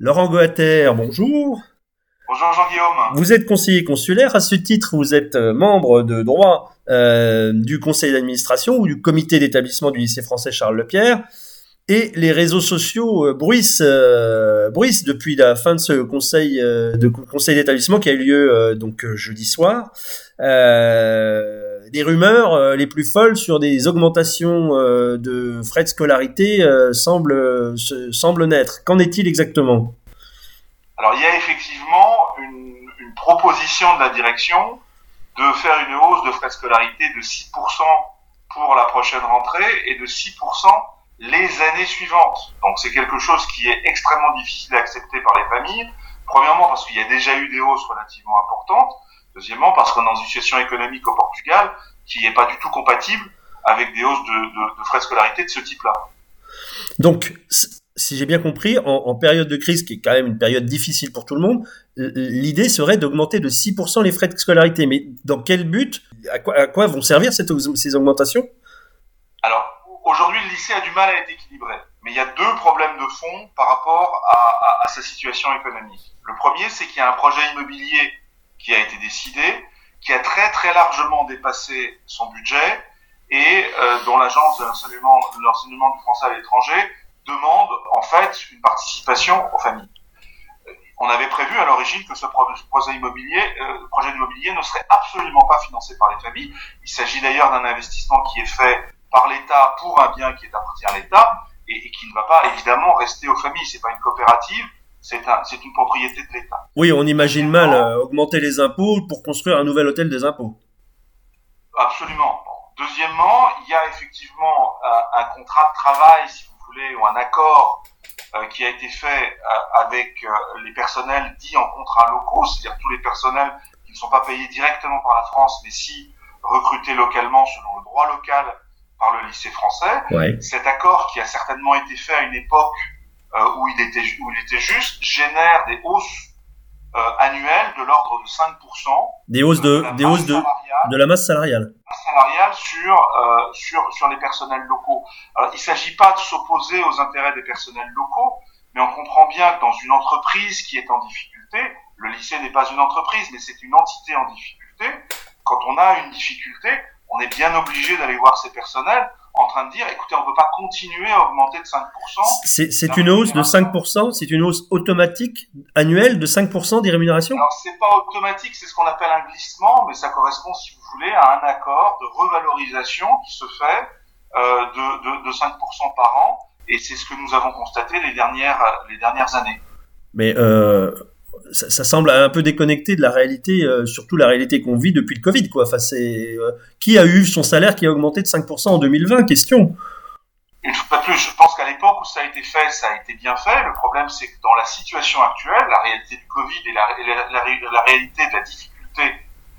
Laurent Goater, bonjour. Bonjour Jean-Guillaume. Vous êtes conseiller consulaire. À ce titre, vous êtes membre de droit du conseil d'administration ou du comité d'établissement du lycée français Charles Lepierre. Et les réseaux sociaux bruissent depuis la fin de ce conseil d'établissement qui a eu lieu jeudi soir. Des rumeurs les plus folles sur des augmentations de frais de scolarité semblent naître. Qu'en est-il exactement ? Alors il y a effectivement une proposition de la direction de faire une hausse de frais de scolarité de 6% pour la prochaine rentrée et de 6% les années suivantes. Donc c'est quelque chose qui est extrêmement difficile à accepter par les familles. Premièrement parce qu'il y a déjà eu des hausses relativement importantes. Deuxièmement parce qu'on est dans une situation économique au Portugal qui n'est pas du tout compatible avec des hausses de frais de scolarité de ce type-là. Donc, si j'ai bien compris, en période de crise, qui est quand même une période difficile pour tout le monde, l'idée serait d'augmenter de 6% les frais de scolarité. Mais dans quel but ? À quoi vont servir ces augmentations ? Alors, aujourd'hui, le lycée a du mal à être équilibré. Mais il y a deux problèmes de fond par rapport à sa situation économique. Le premier, c'est qu'il y a un projet immobilier qui a été décidé, qui a très très largement dépassé son budget et dont l'agence de l'enseignement du français à l'étranger demande en fait une participation aux familles. On avait prévu à l'origine que ce projet immobilier ne serait absolument pas financé par les familles. Il s'agit d'ailleurs d'un investissement qui est fait par l'État pour un bien qui appartient à l'État et qui ne va pas évidemment rester aux familles. C'est pas une coopérative, c'est une propriété de l'État. Oui, on imagine mal augmenter les impôts pour construire un nouvel hôtel des impôts. Absolument. Deuxièmement, il y a effectivement un contrat de travail, si vous voulez, ou un accord qui a été fait avec les personnels dits en contrat locaux, c'est-à-dire tous les personnels qui ne sont pas payés directement par la France, mais si recrutés localement selon le droit local par le lycée français. Ouais. Cet accord qui a certainement été fait à une époque où il était juste, génère des hausses annuelles de l'ordre de 5%. Des hausses de la masse salariale. Sur les personnels locaux. Alors, il ne s'agit pas de s'opposer aux intérêts des personnels locaux, mais on comprend bien que dans une entreprise qui est en difficulté, le lycée n'est pas une entreprise, mais c'est une entité en difficulté. Quand on a une difficulté, on est bien obligé d'aller voir ces personnels en train de dire, écoutez, on ne peut pas continuer à augmenter de 5%. C'est une hausse de 5%, c'est une hausse automatique annuelle de 5% des rémunérations ? Alors, c'est pas automatique, c'est ce qu'on appelle un glissement, mais ça correspond, si vous voulez, à un accord de revalorisation qui se fait de 5% par an, et c'est ce que nous avons constaté les dernières années. Mais ça semble un peu déconnecté de la réalité, surtout la réalité qu'on vit depuis le Covid, quoi. Enfin, qui a eu son salaire qui a augmenté de 5% en 2020 ? Question. Une fois de plus, je pense qu'à l'époque où ça a été fait, ça a été bien fait. Le problème, c'est que dans la situation actuelle, la réalité du Covid et la réalité de la difficulté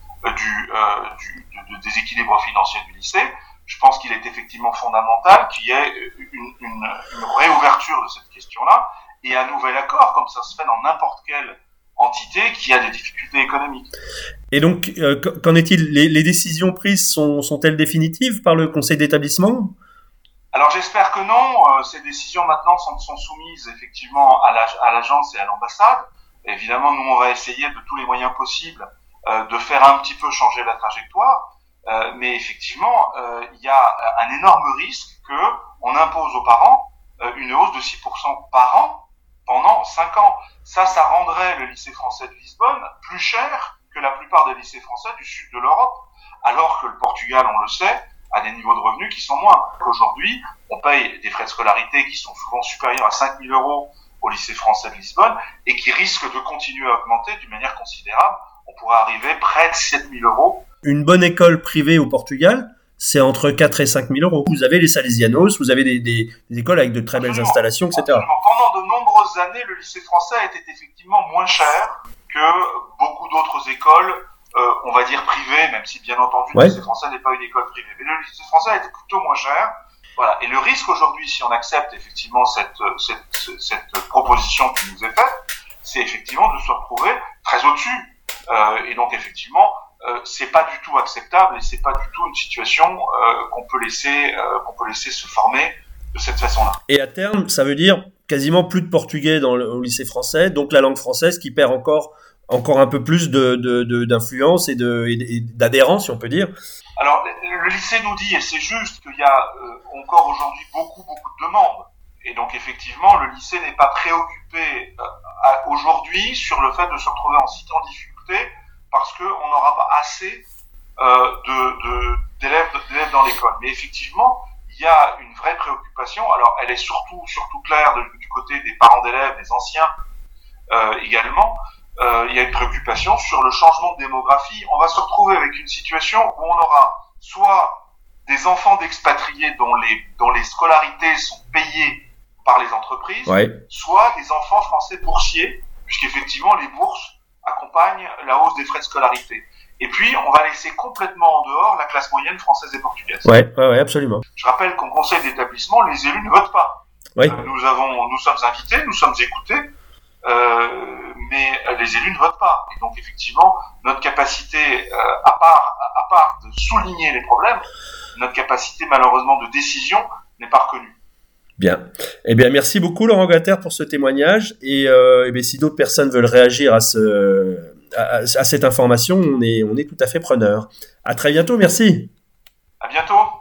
du déséquilibre financier du lycée, je pense qu'il est effectivement fondamental qu'il y ait une réouverture de cette question-là et un nouvel accord, comme ça se fait dans n'importe quelle entité qui a des difficultés économiques. Et donc, qu'en est-il ? Les décisions prises sont-elles définitives par le conseil d'établissement ? Alors j'espère que non. Ces décisions maintenant sont soumises effectivement à l'agence et à l'ambassade. Évidemment, nous on va essayer de tous les moyens possibles de faire un petit peu changer la trajectoire. Mais effectivement, il y a un énorme risque que on impose aux parents une hausse de 6% par an pendant 5 ans. Ça rendrait le lycée français de Lisbonne plus cher que la plupart des lycées français du sud de l'Europe, alors que le Portugal, on le sait, a des niveaux de revenus qui sont moins. Qu'aujourd'hui, on paye des frais de scolarité qui sont souvent supérieurs à 5 000 € au lycée français de Lisbonne et qui risquent de continuer à augmenter d'une manière considérable. On pourrait arriver près de 7 000 €. Une bonne école privée au Portugal, c'est entre 4 et 5 000 €. Vous avez les Salesianos, vous avez des écoles avec de très belles installations, etc. Absolument. Pendant de nombreuses années, le lycée français était effectivement moins cher que beaucoup d'autres écoles, on va dire privées, même si bien entendu le lycée français n'est pas une école privée. Mais le lycée français était plutôt moins cher. Voilà. Et le risque aujourd'hui, si on accepte effectivement cette proposition qui nous est faite, c'est effectivement de se retrouver très au-dessus. Et donc effectivement, c'est pas du tout acceptable et c'est pas du tout une situation qu'on peut laisser se former de cette façon-là. Et à terme, ça veut dire quasiment plus de portugais au lycée français, donc la langue française qui perd encore un peu plus d'influence et d'adhérence, si on peut dire. Alors, le lycée nous dit, et c'est juste, qu'il y a encore aujourd'hui beaucoup de demandes. Et donc, effectivement, le lycée n'est pas préoccupé aujourd'hui sur le fait de se retrouver en difficulté parce qu'on n'aura pas assez d'élèves dans l'école. Mais effectivement, il y a une vraie préoccupation. Alors, elle est surtout claire du côté des parents d'élèves, des anciens également. Il y a une préoccupation sur le changement de démographie. On va se retrouver avec une situation où on aura soit des enfants d'expatriés dont les scolarités sont payées par les entreprises, soit des enfants français boursiers, puisqu'effectivement les bourses accompagnent la hausse des frais de scolarité. Et puis, on va laisser complètement en dehors la classe moyenne française et portugaise. Ouais, absolument. Je rappelle qu'au conseil d'établissement, les élus ne votent pas. Oui. Nous sommes invités, nous sommes écoutés, mais les élus ne votent pas. Et donc, effectivement, notre capacité, à part de souligner les problèmes, notre capacité, malheureusement, de décision n'est pas reconnue. Bien. Eh bien, merci beaucoup, Laurent Gatter, pour ce témoignage. Et si d'autres personnes veulent réagir à cette information, on est tout à fait preneur. À très bientôt. Merci. À bientôt.